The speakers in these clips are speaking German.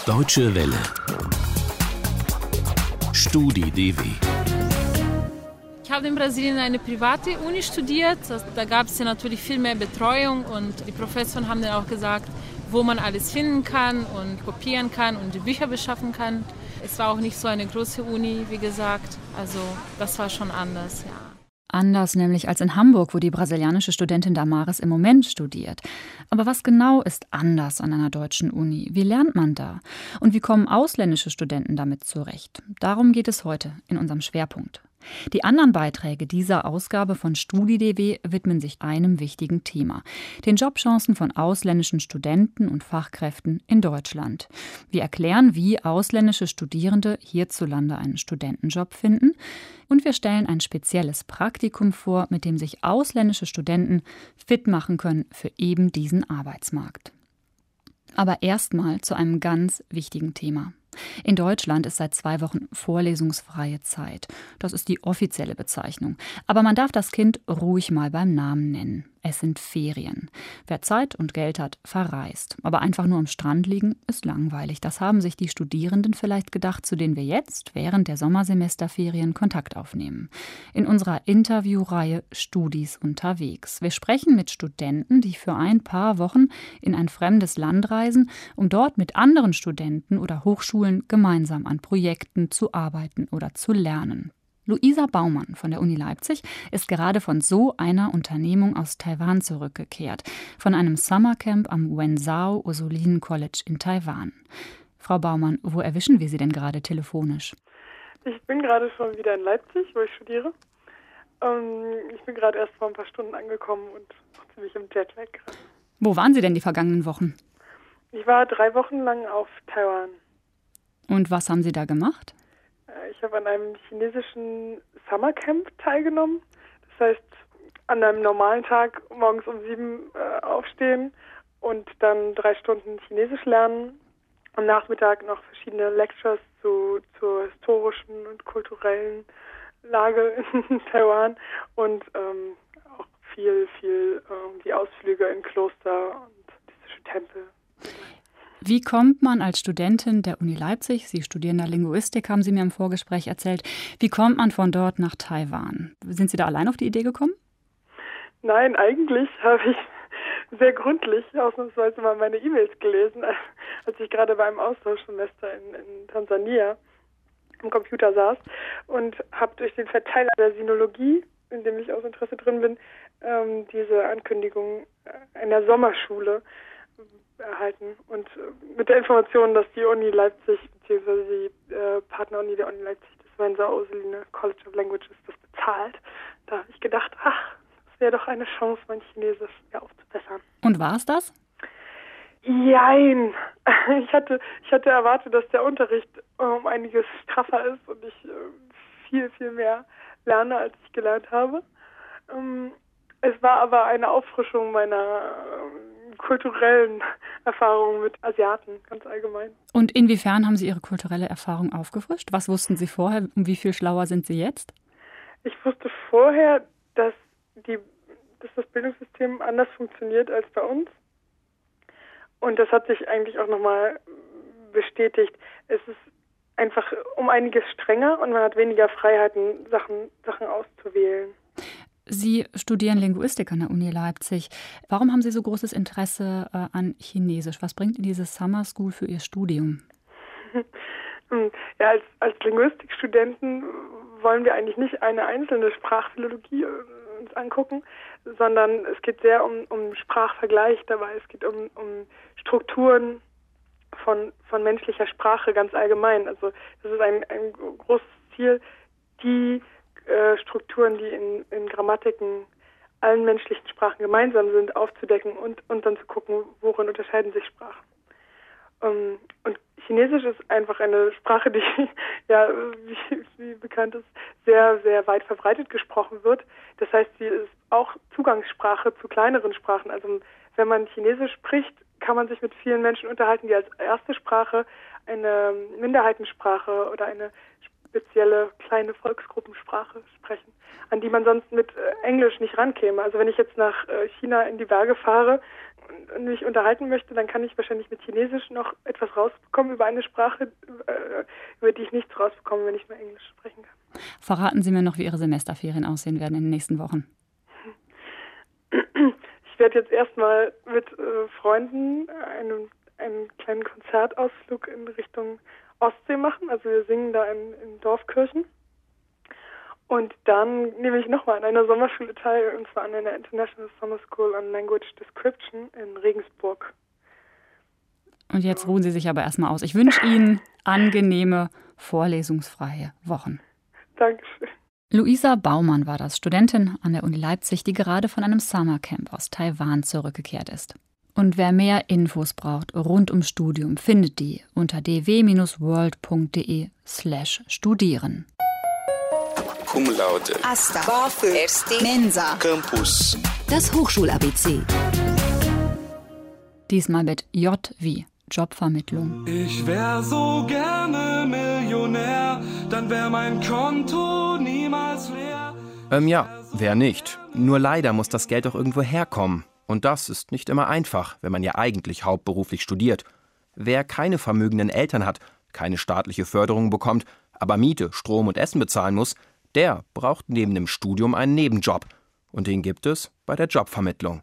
Deutsche Welle. Studi-DW. Ich habe in Brasilien eine private Uni studiert. Da gab es ja natürlich viel mehr Betreuung und die Professoren haben dann auch gesagt, wo man alles finden kann und kopieren kann und die Bücher beschaffen kann. Es war auch nicht so eine große Uni, wie gesagt. Also das war schon anders, ja. Anders nämlich als in Hamburg, wo die brasilianische Studentin Damares im Moment studiert. Aber was genau ist anders an einer deutschen Uni? Wie lernt man da? Und wie kommen ausländische Studenten damit zurecht? Darum geht es heute in unserem Schwerpunkt. Die anderen Beiträge dieser Ausgabe von Studi-DW widmen sich einem wichtigen Thema: den Jobchancen von ausländischen Studenten und Fachkräften in Deutschland. Wir erklären, wie ausländische Studierende hierzulande einen Studentenjob finden. Und wir stellen ein spezielles Praktikum vor, mit dem sich ausländische Studenten fit machen können für eben diesen Arbeitsmarkt. Aber erstmal zu einem ganz wichtigen Thema. In Deutschland ist seit 2 Wochen vorlesungsfreie Zeit. Das ist die offizielle Bezeichnung. Aber man darf das Kind ruhig mal beim Namen nennen. Es sind Ferien. Wer Zeit und Geld hat, verreist. Aber einfach nur am Strand liegen, ist langweilig. Das haben sich die Studierenden vielleicht gedacht, zu denen wir jetzt während der Sommersemesterferien Kontakt aufnehmen. In unserer Interviewreihe Studis unterwegs. Wir sprechen mit Studenten, die für ein paar Wochen in ein fremdes Land reisen, um dort mit anderen Studenten oder Hochschulen gemeinsam an Projekten zu arbeiten oder zu lernen. Luisa Baumann von der Uni Leipzig ist gerade von so einer Unternehmung aus Taiwan zurückgekehrt, von einem Summercamp am Wenzhou Ursuline College in Taiwan. Frau Baumann, wo erwischen wir Sie denn gerade telefonisch? Ich bin gerade schon wieder in Leipzig, wo ich studiere. Ich bin gerade erst vor ein paar Stunden angekommen und noch ziemlich im Jetlag gerade. Wo waren Sie denn die vergangenen Wochen? Ich war 3 Wochen lang auf Taiwan. Und was haben Sie da gemacht? Ich habe an einem chinesischen Summercamp teilgenommen. Das heißt, an einem normalen Tag morgens um 7 aufstehen und dann 3 Stunden Chinesisch lernen. Am Nachmittag noch verschiedene Lectures zur historischen und kulturellen Lage in Taiwan und auch viel die Ausflüge in Kloster und buddhistische Tempel. Wie kommt man als Studentin der Uni Leipzig, Sie studieren da Linguistik, haben Sie mir im Vorgespräch erzählt, wie kommt man von dort nach Taiwan? Sind Sie da allein auf die Idee gekommen? Nein, eigentlich habe ich sehr gründlich ausnahmsweise mal meine E-Mails gelesen, als ich gerade beim Austauschsemester in Tansania am Computer saß und habe durch den Verteiler der Sinologie, in dem ich aus Interesse drin bin, diese Ankündigung einer Sommerschule erhalten und mit der Information, dass die Uni Leipzig bzw. die Partneruni der Uni Leipzig, das Wenzhou Ursuline College of Languages, das bezahlt. Da habe ich gedacht, das wäre doch eine Chance, mein Chinesisch aufzubessern. Und war es das? Jein. Ich hatte erwartet, dass der Unterricht um einiges straffer ist und ich viel mehr lerne, als ich gelernt habe. Es war aber eine Auffrischung meiner kulturellen Erfahrungen mit Asiaten, ganz allgemein. Und inwiefern haben Sie Ihre kulturelle Erfahrung aufgefrischt? Was wussten Sie vorher und wie viel schlauer sind Sie jetzt? Ich wusste vorher, dass das Bildungssystem anders funktioniert als bei uns. Und das hat sich eigentlich auch nochmal bestätigt. Es ist einfach um einiges strenger und man hat weniger Freiheiten, Sachen auszuwählen. Sie studieren Linguistik an der Uni Leipzig. Warum haben Sie so großes Interesse an Chinesisch? Was bringt Ihnen diese Summer School für Ihr Studium? Ja, als Linguistikstudenten wollen wir eigentlich nicht eine einzelne Sprachphilologie uns angucken, sondern es geht sehr um Sprachvergleich dabei. Es geht um Strukturen von menschlicher Sprache ganz allgemein. Also das ist ein großes Ziel, die Strukturen, die in Grammatiken allen menschlichen Sprachen gemeinsam sind, aufzudecken und dann zu gucken, worin unterscheiden sich Sprachen. Und Chinesisch ist einfach eine Sprache, die, ja, wie bekannt ist, sehr, sehr weit verbreitet gesprochen wird. Das heißt, sie ist auch Zugangssprache zu kleineren Sprachen. Also wenn man Chinesisch spricht, kann man sich mit vielen Menschen unterhalten, die als erste Sprache eine Minderheitensprache oder eine spezielle kleine Volksgruppensprache sprechen, an die man sonst mit Englisch nicht rankäme. Also wenn ich jetzt nach China in die Berge fahre, mich unterhalten möchte, dann kann ich wahrscheinlich mit Chinesisch noch etwas rausbekommen über eine Sprache, über die ich nichts rausbekomme, wenn ich nur Englisch sprechen kann. Verraten Sie mir noch, wie Ihre Semesterferien aussehen werden in den nächsten Wochen. Ich werde jetzt erstmal mit Freunden einen kleinen Konzertausflug in Richtung Ostsee machen. Also wir singen da in Dorfkirchen. Und dann nehme ich nochmal an einer Sommerschule teil, und zwar an einer International Summer School on Language Description in Regensburg. Und jetzt ruhen Sie sich aber erstmal aus. Ich wünsche Ihnen angenehme, vorlesungsfreie Wochen. Dankeschön. Luisa Baumann war das, Studentin an der Uni Leipzig, die gerade von einem Summercamp aus Taiwan zurückgekehrt ist. Und wer mehr Infos braucht rund ums Studium, findet die unter dw-world.de/studieren. Cum laude. Asta. BAföG. Erste. Mensa. Campus. Das Hochschul-ABC. Diesmal mit J wie Jobvermittlung. Ich wär so gerne Millionär, dann wär mein Konto niemals leer. Ja, wer nicht. Nur leider muss das Geld auch irgendwo herkommen. Und das ist nicht immer einfach, wenn man ja eigentlich hauptberuflich studiert. Wer keine vermögenden Eltern hat, keine staatliche Förderung bekommt, aber Miete, Strom und Essen bezahlen muss, der braucht neben dem Studium einen Nebenjob. Und den gibt es bei der Jobvermittlung.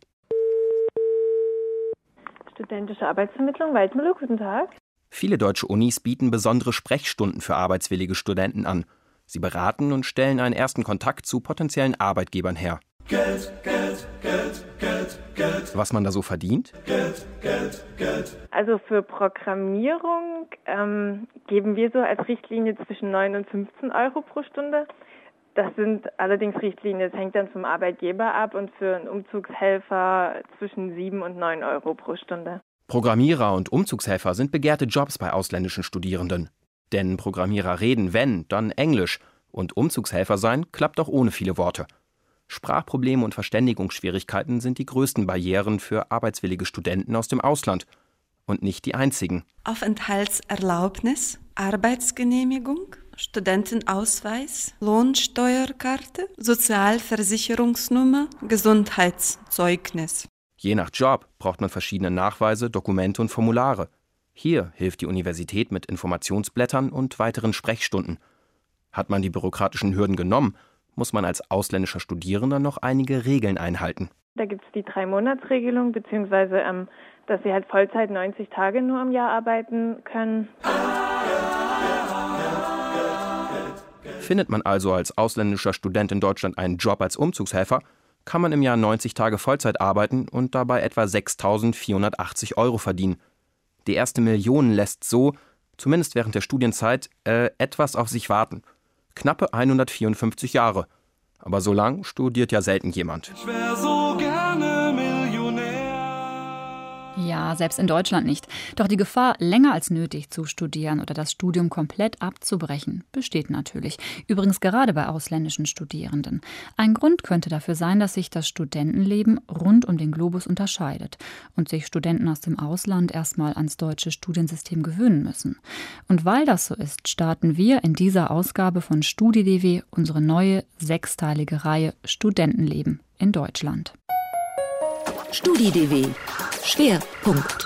Studentische Arbeitsvermittlung, Waldmühle, guten Tag. Viele deutsche Unis bieten besondere Sprechstunden für arbeitswillige Studenten an. Sie beraten und stellen einen ersten Kontakt zu potenziellen Arbeitgebern her. Geld, Geld, Geld, Geld, Geld. Was man da so verdient? Geld, Geld, Geld. Also für Programmierung geben wir so als Richtlinie zwischen 9 und 15 Euro pro Stunde. Das sind allerdings Richtlinien, das hängt dann vom Arbeitgeber ab, und für einen Umzugshelfer zwischen 7 und 9 Euro pro Stunde. Programmierer und Umzugshelfer sind begehrte Jobs bei ausländischen Studierenden. Denn Programmierer reden, wenn, dann Englisch. Und Umzugshelfer sein klappt auch ohne viele Worte. Sprachprobleme und Verständigungsschwierigkeiten sind die größten Barrieren für arbeitswillige Studenten aus dem Ausland. Und nicht die einzigen. Aufenthaltserlaubnis, Arbeitsgenehmigung, Studentenausweis, Lohnsteuerkarte, Sozialversicherungsnummer, Gesundheitszeugnis. Je nach Job braucht man verschiedene Nachweise, Dokumente und Formulare. Hier hilft die Universität mit Informationsblättern und weiteren Sprechstunden. Hat man die bürokratischen Hürden genommen, muss man als ausländischer Studierender noch einige Regeln einhalten. Da gibt es die 3-Monats-Regelung, beziehungsweise dass sie halt Vollzeit 90 Tage nur im Jahr arbeiten können. Findet man also als ausländischer Student in Deutschland einen Job als Umzugshelfer, kann man im Jahr 90 Tage Vollzeit arbeiten und dabei etwa 6.480 Euro verdienen. Die erste Million lässt so, zumindest während der Studienzeit, etwas auf sich warten. Knappe 154 Jahre. Aber so lang studiert ja selten jemand. Ich wär so gerne Millionär. Ja, selbst in Deutschland nicht. Doch die Gefahr, länger als nötig zu studieren oder das Studium komplett abzubrechen, besteht natürlich. Übrigens gerade bei ausländischen Studierenden. Ein Grund könnte dafür sein, dass sich das Studentenleben rund um den Globus unterscheidet und sich Studenten aus dem Ausland erstmal ans deutsche Studiensystem gewöhnen müssen. Und weil das so ist, starten wir in dieser Ausgabe von StudiDW unsere neue 6-teilige Reihe Studentenleben in Deutschland. StudiDW. Schwerpunkt.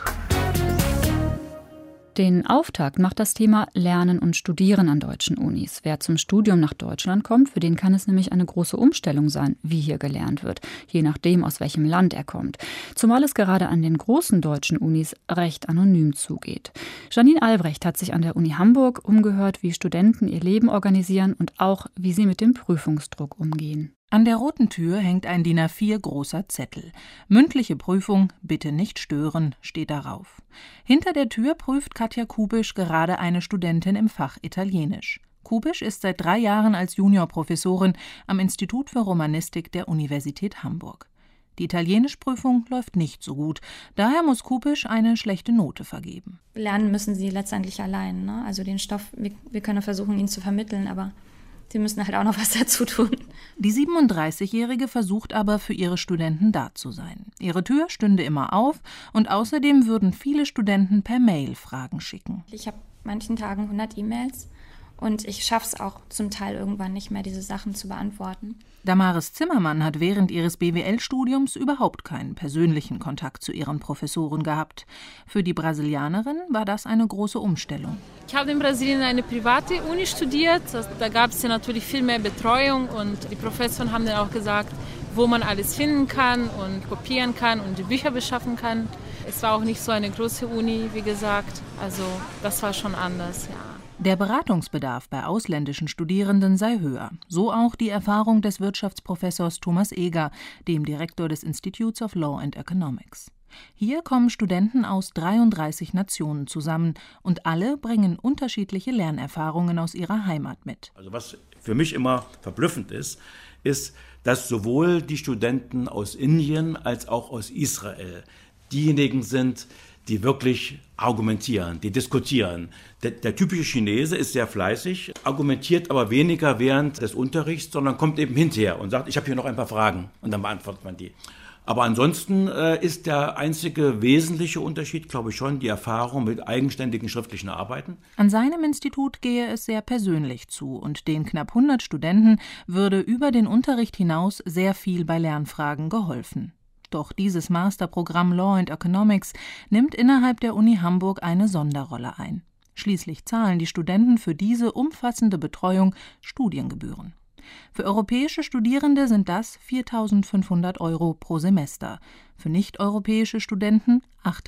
Den Auftakt macht das Thema Lernen und Studieren an deutschen Unis. Wer zum Studium nach Deutschland kommt, für den kann es nämlich eine große Umstellung sein, wie hier gelernt wird, je nachdem, aus welchem Land er kommt. Zumal es gerade an den großen deutschen Unis recht anonym zugeht. Janine Albrecht hat sich an der Uni Hamburg umgehört, wie Studenten ihr Leben organisieren und auch, wie sie mit dem Prüfungsdruck umgehen. An der roten Tür hängt ein DIN A4 großer Zettel. Mündliche Prüfung, bitte nicht stören, steht darauf. Hinter der Tür prüft Katja Kubisch gerade eine Studentin im Fach Italienisch. Kubisch ist seit 3 Jahren als Juniorprofessorin am Institut für Romanistik der Universität Hamburg. Die Italienischprüfung läuft nicht so gut. Daher muss Kubisch eine schlechte Note vergeben. Lernen müssen sie letztendlich allein, ne? Also den Stoff, wir können versuchen, ihn zu vermitteln, aber sie müssen halt auch noch was dazu tun. Die 37-Jährige versucht aber, für ihre Studenten da zu sein. Ihre Tür stünde immer auf und außerdem würden viele Studenten per Mail Fragen schicken. Ich habe manchen Tagen 100 E-Mails Und ich schaffe es auch zum Teil irgendwann nicht mehr, diese Sachen zu beantworten. Damaris Zimmermann hat während ihres BWL-Studiums überhaupt keinen persönlichen Kontakt zu ihren Professoren gehabt. Für die Brasilianerin war das eine große Umstellung. Ich habe in Brasilien eine private Uni studiert. Da gab es ja natürlich viel mehr Betreuung und die Professoren haben dann auch gesagt, wo man alles finden kann und kopieren kann und die Bücher beschaffen kann. Es war auch nicht so eine große Uni, wie gesagt. Also das war schon anders, ja. Der Beratungsbedarf bei ausländischen Studierenden sei höher. So auch die Erfahrung des Wirtschaftsprofessors Thomas Eger, dem Direktor des Institutes of Law and Economics. Hier kommen Studenten aus 33 Nationen zusammen und alle bringen unterschiedliche Lernerfahrungen aus ihrer Heimat mit. Also was für mich immer verblüffend ist, dass sowohl die Studenten aus Indien als auch aus Israel diejenigen sind, die wirklich argumentieren, die diskutieren. Der typische Chinese ist sehr fleißig, argumentiert aber weniger während des Unterrichts, sondern kommt eben hinterher und sagt, ich habe hier noch ein paar Fragen und dann beantwortet man die. Aber ansonsten ist der einzige wesentliche Unterschied, glaube ich schon, die Erfahrung mit eigenständigen schriftlichen Arbeiten. An seinem Institut gehe es sehr persönlich zu und den knapp 100 Studenten würde über den Unterricht hinaus sehr viel bei Lernfragen geholfen. Doch dieses Masterprogramm Law and Economics nimmt innerhalb der Uni Hamburg eine Sonderrolle ein. Schließlich zahlen die Studenten für diese umfassende Betreuung Studiengebühren. Für europäische Studierende sind das 4.500 € pro Semester, für nicht-europäische Studenten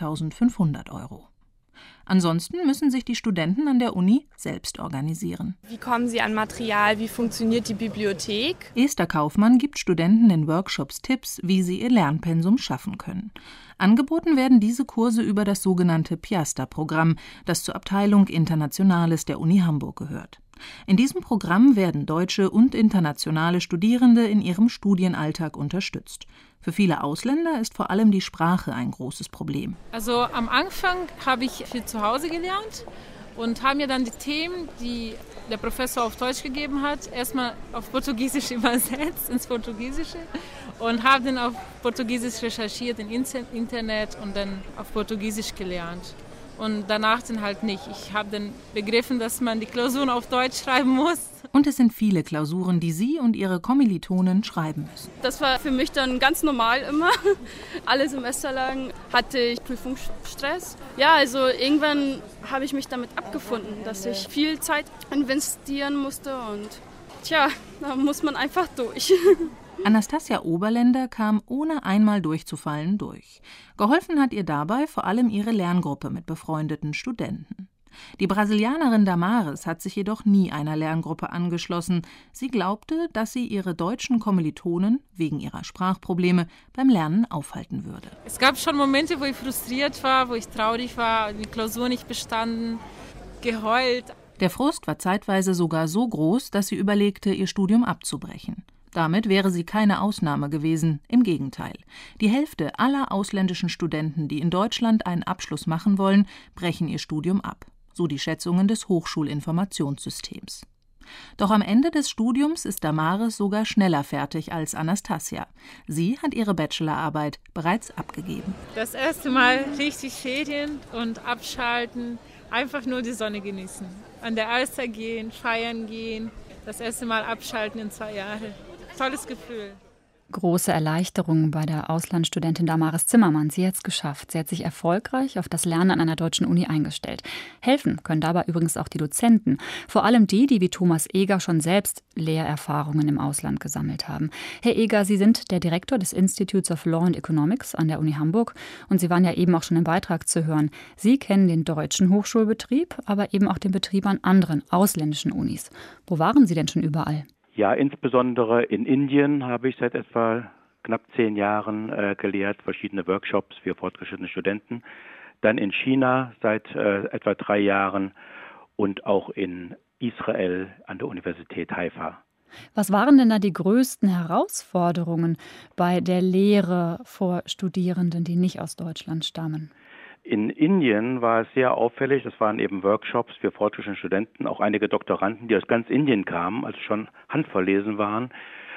8.500 €. Ansonsten müssen sich die Studenten an der Uni selbst organisieren. Wie kommen sie an Material? Wie funktioniert die Bibliothek? Esther Kaufmann gibt Studenten in Workshops Tipps, wie sie ihr Lernpensum schaffen können. Angeboten werden diese Kurse über das sogenannte Piasta-Programm, das zur Abteilung Internationales der Uni Hamburg gehört. In diesem Programm werden deutsche und internationale Studierende in ihrem Studienalltag unterstützt. Für viele Ausländer ist vor allem die Sprache ein großes Problem. Also am Anfang habe ich viel zu Hause gelernt und habe mir dann die Themen, die der Professor auf Deutsch gegeben hat, erstmal auf Portugiesisch übersetzt ins Portugiesische und habe dann auf Portugiesisch recherchiert im Internet und dann auf Portugiesisch gelernt. Und danach dann halt nicht. Ich habe dann begriffen, dass man die Klausuren auf Deutsch schreiben muss. Und es sind viele Klausuren, die Sie und Ihre Kommilitonen schreiben müssen. Das war für mich dann ganz normal immer. Alle Semester lang hatte ich Prüfungsstress. Ja, also irgendwann habe ich mich damit abgefunden, dass ich viel Zeit investieren musste. Und tja, da muss man einfach durch. Anastasia Oberländer kam ohne einmal durchzufallen durch. Geholfen hat ihr dabei vor allem ihre Lerngruppe mit befreundeten Studenten. Die Brasilianerin Damaris hat sich jedoch nie einer Lerngruppe angeschlossen. Sie glaubte, dass sie ihre deutschen Kommilitonen wegen ihrer Sprachprobleme beim Lernen aufhalten würde. Es gab schon Momente, wo ich frustriert war, wo ich traurig war, die Klausur nicht bestanden, geheult. Der Frust war zeitweise sogar so groß, dass sie überlegte, ihr Studium abzubrechen. Damit wäre sie keine Ausnahme gewesen, im Gegenteil. Die Hälfte aller ausländischen Studenten, die in Deutschland einen Abschluss machen wollen, brechen ihr Studium ab, so die Schätzungen des Hochschulinformationssystems. Doch am Ende des Studiums ist Damaris sogar schneller fertig als Anastasia. Sie hat ihre Bachelorarbeit bereits abgegeben. Das erste Mal richtig Ferien und abschalten, einfach nur die Sonne genießen. An der Alster gehen, feiern gehen, das erste Mal abschalten in 2 Jahren. Tolles Gefühl. Große Erleichterung bei der Auslandsstudentin Damaris Zimmermann. Sie hat es geschafft. Sie hat sich erfolgreich auf das Lernen an einer deutschen Uni eingestellt. Helfen können dabei übrigens auch die Dozenten. Vor allem die wie Thomas Eger schon selbst Lehrerfahrungen im Ausland gesammelt haben. Herr Eger, Sie sind der Direktor des Institutes of Law and Economics an der Uni Hamburg. Und Sie waren ja eben auch schon im Beitrag zu hören. Sie kennen den deutschen Hochschulbetrieb, aber eben auch den Betrieb an anderen ausländischen Unis. Wo waren Sie denn schon überall? Ja, insbesondere in Indien habe ich seit etwa knapp 10 Jahren gelehrt, verschiedene Workshops für fortgeschrittene Studenten. Dann in China seit etwa 3 Jahren und auch in Israel an der Universität Haifa. Was waren denn da die größten Herausforderungen bei der Lehre vor Studierenden, die nicht aus Deutschland stammen? In Indien war es sehr auffällig, das waren eben Workshops für fortgeschrittene Studenten, auch einige Doktoranden, die aus ganz Indien kamen, also schon handverlesen waren.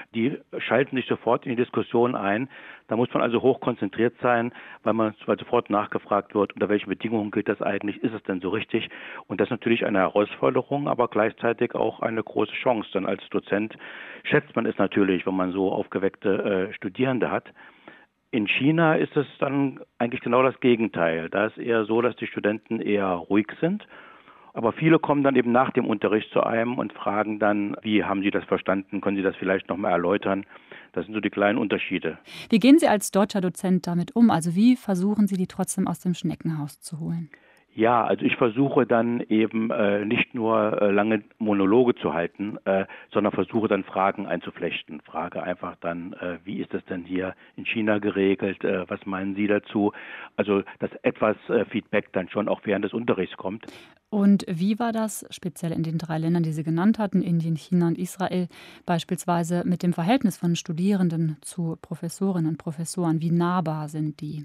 Die schalten sich sofort in die Diskussion ein. Da muss man also hoch konzentriert sein, weil sofort nachgefragt wird, unter welchen Bedingungen gilt das eigentlich, ist es denn so richtig? Und das ist natürlich eine Herausforderung, aber gleichzeitig auch eine große Chance. Denn als Dozent schätzt man es natürlich, wenn man so aufgeweckte Studierende hat. In China ist es dann eigentlich genau das Gegenteil. Da ist eher so, dass die Studenten eher ruhig sind. Aber viele kommen dann eben nach dem Unterricht zu einem und fragen dann, wie haben Sie das verstanden? Können Sie das vielleicht noch mal erläutern? Das sind so die kleinen Unterschiede. Wie gehen Sie als deutscher Dozent damit um? Also wie versuchen Sie, die trotzdem aus dem Schneckenhaus zu holen? Ja, also ich versuche dann eben nicht nur lange Monologe zu halten, sondern versuche dann Fragen einzuflechten. Frage einfach dann, wie ist das denn hier in China geregelt? Was meinen Sie dazu? Also, dass etwas Feedback dann schon auch während des Unterrichts kommt. Und wie war das speziell in den 3 Ländern, die Sie genannt hatten, Indien, China und Israel, beispielsweise mit dem Verhältnis von Studierenden zu Professorinnen und Professoren? Wie nahbar sind die?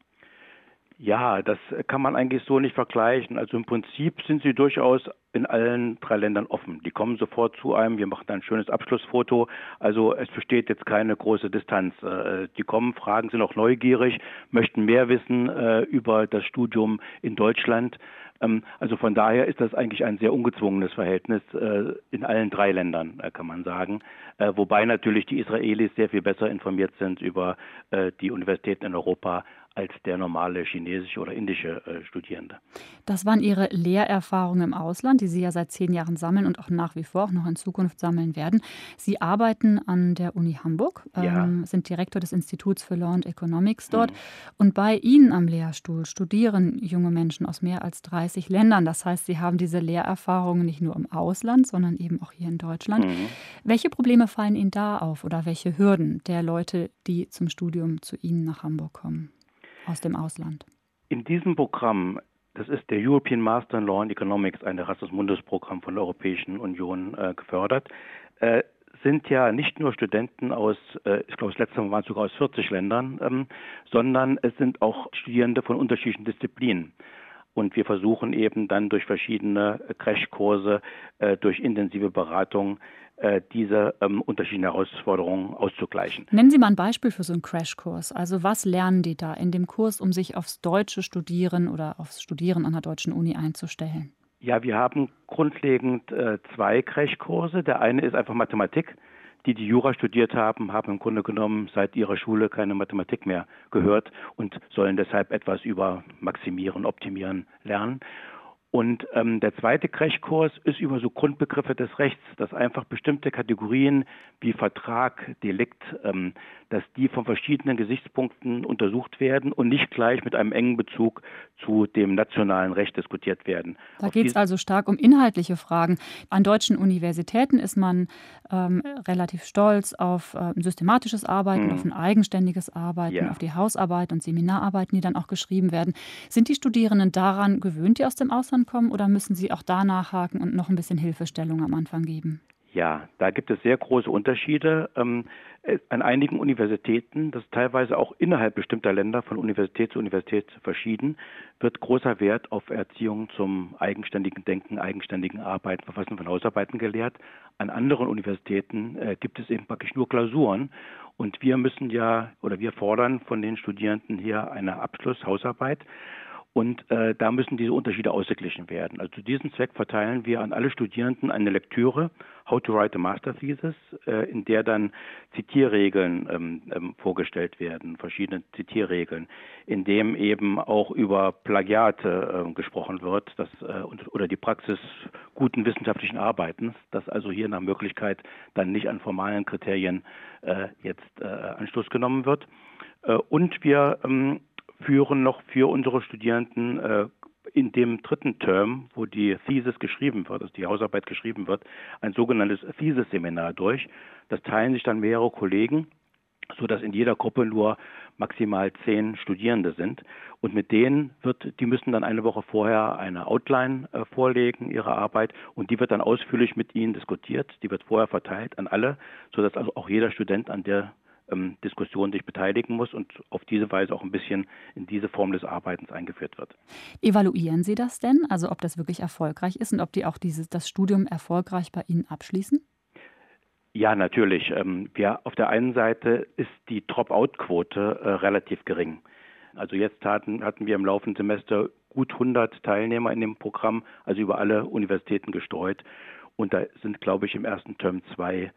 Ja, das kann man eigentlich so nicht vergleichen. Also im Prinzip sind sie durchaus in allen 3 Ländern offen. Die kommen sofort zu einem, wir machen ein schönes Abschlussfoto. Also es besteht jetzt keine große Distanz. Die kommen, fragen, sind auch neugierig, möchten mehr wissen über das Studium in Deutschland. Also von daher ist das eigentlich ein sehr ungezwungenes Verhältnis in allen 3 Ländern, kann man sagen. Wobei natürlich die Israelis sehr viel besser informiert sind über die Universitäten in Europa als der normale chinesische oder indische Studierende. Das waren Ihre Lehrerfahrungen im Ausland, die Sie ja seit 10 Jahren sammeln und auch nach wie vor auch noch in Zukunft sammeln werden. Sie arbeiten an der Uni Hamburg, sind Direktor des Instituts für Law and Economics dort. Und bei Ihnen am Lehrstuhl studieren junge Menschen aus mehr als 30 Ländern. Das heißt, Sie haben diese Lehrerfahrungen nicht nur im Ausland, sondern eben auch hier in Deutschland. Welche Probleme fallen Ihnen da auf oder welche Hürden der Leute, die zum Studium zu Ihnen nach Hamburg kommen? Aus dem Ausland. In diesem Programm, das ist der European Master in Law and Economics, ein Erasmus-Mundus-Programm von der Europäischen Union gefördert, sind ja nicht nur Studenten aus, ich glaube, das letzte Mal waren es sogar aus 40 Ländern, sondern es sind auch Studierende von unterschiedlichen Disziplinen. Und wir versuchen eben dann durch verschiedene Crashkurse, durch intensive Beratung, diese unterschiedlichen Herausforderungen auszugleichen. Nennen Sie mal ein Beispiel für so einen Crashkurs. Also was lernen die da in dem Kurs, um sich aufs deutsche Studieren oder aufs Studieren an der deutschen Uni einzustellen? Ja, wir haben grundlegend 2 Crashkurse. Der eine ist einfach Mathematik. Die Jura studiert haben, haben im Grunde genommen seit ihrer Schule keine Mathematik mehr gehört und sollen deshalb etwas über Maximieren, Optimieren lernen. Und der zweite Crashkurs ist über so Grundbegriffe des Rechts, dass einfach bestimmte Kategorien wie Vertrag, Delikt, dass die von verschiedenen Gesichtspunkten untersucht werden und nicht gleich mit einem engen Bezug zu dem nationalen Recht diskutiert werden. Da geht es also stark um inhaltliche Fragen. An deutschen Universitäten ist man relativ stolz auf ein systematisches Arbeiten, auf ein eigenständiges Arbeiten, auf die Hausarbeit und Seminararbeiten, die dann auch geschrieben werden. Sind die Studierenden daran gewöhnt, die aus dem Ausland kommen, oder müssen sie auch da nachhaken und noch ein bisschen Hilfestellung am Anfang geben? Ja, da gibt es sehr große Unterschiede. An einigen Universitäten, das ist teilweise auch innerhalb bestimmter Länder von Universität zu Universität verschieden, wird großer Wert auf Erziehung zum eigenständigen Denken, eigenständigen Arbeiten, Verfassen von Hausarbeiten gelehrt. An anderen Universitäten gibt es eben praktisch nur Klausuren. Und wir wir fordern von den Studierenden hier eine Abschlusshausarbeit. Und da müssen diese Unterschiede ausgeglichen werden. Also zu diesem Zweck verteilen wir an alle Studierenden eine Lektüre, How to Write a Master Thesis, in der dann Zitierregeln vorgestellt werden, verschiedene Zitierregeln, in dem eben auch über Plagiate gesprochen wird, oder die Praxis guten wissenschaftlichen Arbeitens, dass also hier nach Möglichkeit dann nicht an formalen Kriterien Anstoß genommen wird. Und wir führen noch für unsere Studierenden in dem 3. Term, wo die Thesis geschrieben wird, also die Hausarbeit geschrieben wird, ein sogenanntes Thesis-Seminar durch. Das teilen sich dann mehrere Kollegen, sodass in jeder Gruppe nur maximal 10 Studierende sind. Und mit denen die müssen dann eine Woche vorher eine Outline vorlegen, ihre Arbeit, und die wird dann ausführlich mit ihnen diskutiert. Die wird vorher verteilt an alle, sodass also auch jeder Student an der Diskussion sich beteiligen muss und auf diese Weise auch ein bisschen in diese Form des Arbeitens eingeführt wird. Evaluieren Sie das denn? Also ob das wirklich erfolgreich ist und ob die auch das Studium erfolgreich bei Ihnen abschließen? Ja, natürlich. Auf der einen Seite ist die Dropout-Quote relativ gering. Also jetzt hatten wir im laufenden Semester gut 100 Teilnehmer in dem Programm, also über alle Universitäten gestreut. Und da sind, glaube ich, im ersten Term 2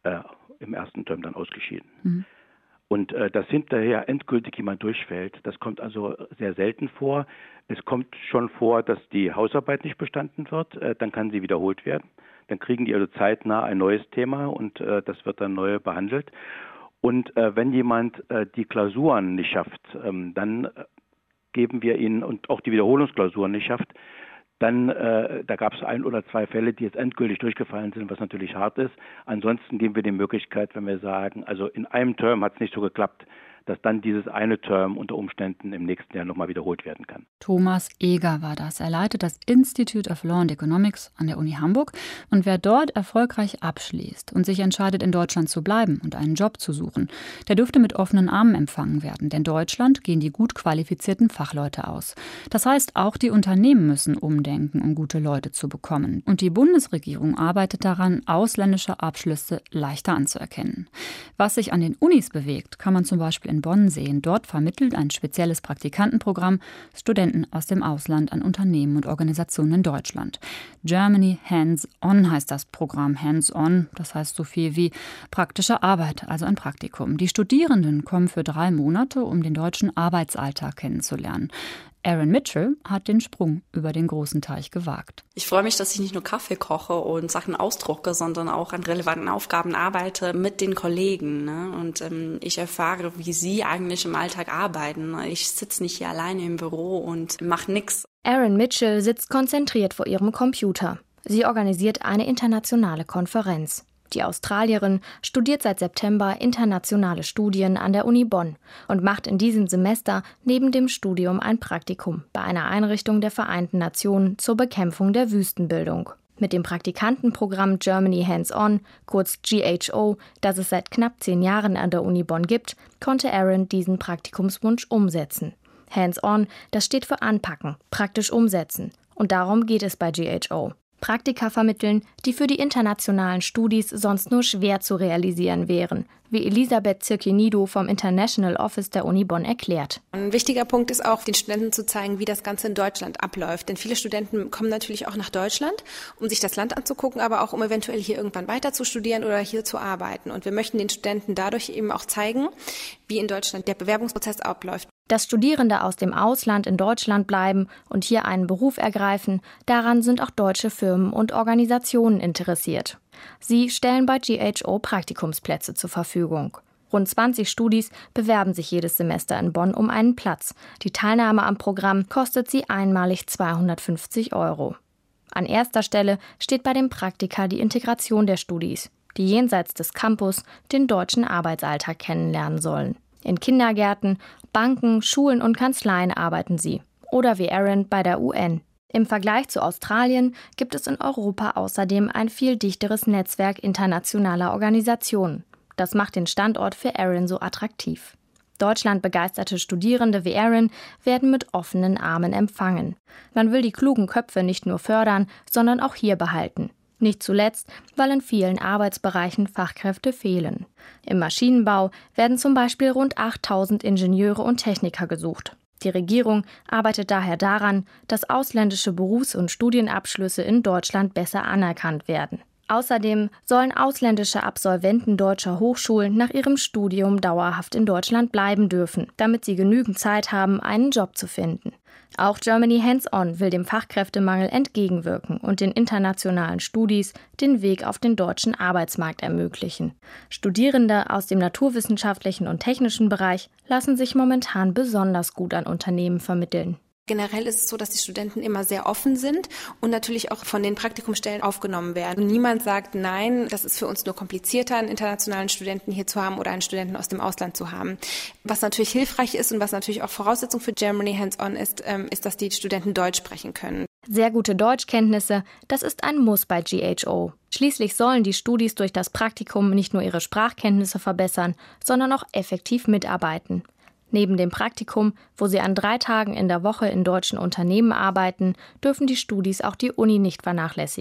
dann ausgeschieden. Mhm. Und dass hinterher endgültig jemand durchfällt, das kommt also sehr selten vor. Es kommt schon vor, dass die Hausarbeit nicht bestanden wird, dann kann sie wiederholt werden. Dann kriegen die also zeitnah ein neues Thema und das wird dann neu behandelt. Und wenn jemand die Klausuren nicht schafft, dann geben wir ihnen, und auch die Wiederholungsklausuren nicht schafft, dann, da gab es 1 oder 2 Fälle, die jetzt endgültig durchgefallen sind, was natürlich hart ist. Ansonsten geben wir die Möglichkeit, wenn wir sagen, also in einem Term hat es nicht so geklappt, dass dann dieses eine Term unter Umständen im nächsten Jahr nochmal wiederholt werden kann. Thomas Eger war das. Er leitet das Institute of Law and Economics an der Uni Hamburg. Und wer dort erfolgreich abschließt und sich entscheidet, in Deutschland zu bleiben und einen Job zu suchen, der dürfte mit offenen Armen empfangen werden. Denn Deutschland gehen die gut qualifizierten Fachleute aus. Das heißt, auch die Unternehmen müssen umdenken, um gute Leute zu bekommen. Und die Bundesregierung arbeitet daran, ausländische Abschlüsse leichter anzuerkennen. Was sich an den Unis bewegt, kann man zum Beispiel in Bonn sehen. Dort vermittelt ein spezielles Praktikantenprogramm Studenten aus dem Ausland an Unternehmen und Organisationen in Deutschland. Germany Hands-On heißt das Programm. Hands-On, das heißt so viel wie praktische Arbeit, also ein Praktikum. Die Studierenden kommen für 3 Monate, um den deutschen Arbeitsalltag kennenzulernen. Erin Mitchell hat den Sprung über den großen Teich gewagt. Ich freue mich, dass ich nicht nur Kaffee koche und Sachen ausdrucke, sondern auch an relevanten Aufgaben arbeite mit den Kollegen. Ne? Und ich erfahre, wie sie eigentlich im Alltag arbeiten. Ich sitze nicht hier alleine im Büro und mache nichts. Erin Mitchell sitzt konzentriert vor ihrem Computer. Sie organisiert eine internationale Konferenz. Die Australierin studiert seit September internationale Studien an der Uni Bonn und macht in diesem Semester neben dem Studium ein Praktikum bei einer Einrichtung der Vereinten Nationen zur Bekämpfung der Wüstenbildung. Mit dem Praktikantenprogramm Germany Hands-On, kurz GHO, das es seit knapp 10 Jahren an der Uni Bonn gibt, konnte Erin diesen Praktikumswunsch umsetzen. Hands-On, das steht für anpacken, praktisch umsetzen. Und darum geht es bei GHO. Praktika vermitteln, die für die internationalen Studis sonst nur schwer zu realisieren wären, wie Elisabeth Zirkinido vom International Office der Uni Bonn erklärt. Ein wichtiger Punkt ist auch, den Studenten zu zeigen, wie das Ganze in Deutschland abläuft. Denn viele Studenten kommen natürlich auch nach Deutschland, um sich das Land anzugucken, aber auch um eventuell hier irgendwann weiter zu studieren oder hier zu arbeiten. Und wir möchten den Studenten dadurch eben auch zeigen, wie in Deutschland der Bewerbungsprozess abläuft. Dass Studierende aus dem Ausland in Deutschland bleiben und hier einen Beruf ergreifen, daran sind auch deutsche Firmen und Organisationen interessiert. Sie stellen bei GHO Praktikumsplätze zur Verfügung. Rund 20 Studis bewerben sich jedes Semester in Bonn um einen Platz. Die Teilnahme am Programm kostet sie einmalig 250 €. An erster Stelle steht bei den Praktika die Integration der Studis, die jenseits des Campus den deutschen Arbeitsalltag kennenlernen sollen. In Kindergärten, Banken, Schulen und Kanzleien arbeiten sie. Oder wie Erin bei der UN. Im Vergleich zu Australien gibt es in Europa außerdem ein viel dichteres Netzwerk internationaler Organisationen. Das macht den Standort für Erin so attraktiv. Deutschlandbegeisterte Studierende wie Erin werden mit offenen Armen empfangen. Man will die klugen Köpfe nicht nur fördern, sondern auch hier behalten. Nicht zuletzt, weil in vielen Arbeitsbereichen Fachkräfte fehlen. Im Maschinenbau werden zum Beispiel rund 8.000 Ingenieure und Techniker gesucht. Die Regierung arbeitet daher daran, dass ausländische Berufs- und Studienabschlüsse in Deutschland besser anerkannt werden. Außerdem sollen ausländische Absolventen deutscher Hochschulen nach ihrem Studium dauerhaft in Deutschland bleiben dürfen, damit sie genügend Zeit haben, einen Job zu finden. Auch Germany Hands-On will dem Fachkräftemangel entgegenwirken und den internationalen Studis den Weg auf den deutschen Arbeitsmarkt ermöglichen. Studierende aus dem naturwissenschaftlichen und technischen Bereich lassen sich momentan besonders gut an Unternehmen vermitteln. Generell ist es so, dass die Studenten immer sehr offen sind und natürlich auch von den Praktikumsstellen aufgenommen werden. Und niemand sagt, nein, das ist für uns nur komplizierter, einen internationalen Studenten hier zu haben oder einen Studenten aus dem Ausland zu haben. Was natürlich hilfreich ist und was natürlich auch Voraussetzung für Germany Hands-On ist, dass die Studenten Deutsch sprechen können. Sehr gute Deutschkenntnisse, das ist ein Muss bei GHO. Schließlich sollen die Studis durch das Praktikum nicht nur ihre Sprachkenntnisse verbessern, sondern auch effektiv mitarbeiten. Neben dem Praktikum, wo sie an 3 Tagen in der Woche in deutschen Unternehmen arbeiten, dürfen die Studis auch die Uni nicht vernachlässigen.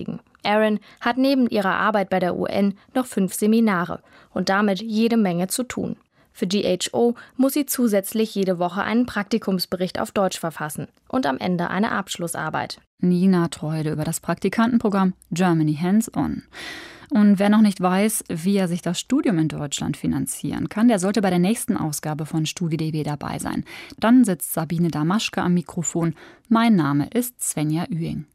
Erin hat neben ihrer Arbeit bei der UN noch 5 Seminare und damit jede Menge zu tun. Für GHO muss sie zusätzlich jede Woche einen Praktikumsbericht auf Deutsch verfassen und am Ende eine Abschlussarbeit. Nina Treude über das Praktikantenprogramm Germany Hands-On. Und wer noch nicht weiß, wie er sich das Studium in Deutschland finanzieren kann, der sollte bei der nächsten Ausgabe von StudiDW dabei sein. Dann sitzt Sabine Damaschke am Mikrofon. Mein Name ist Svenja Üing.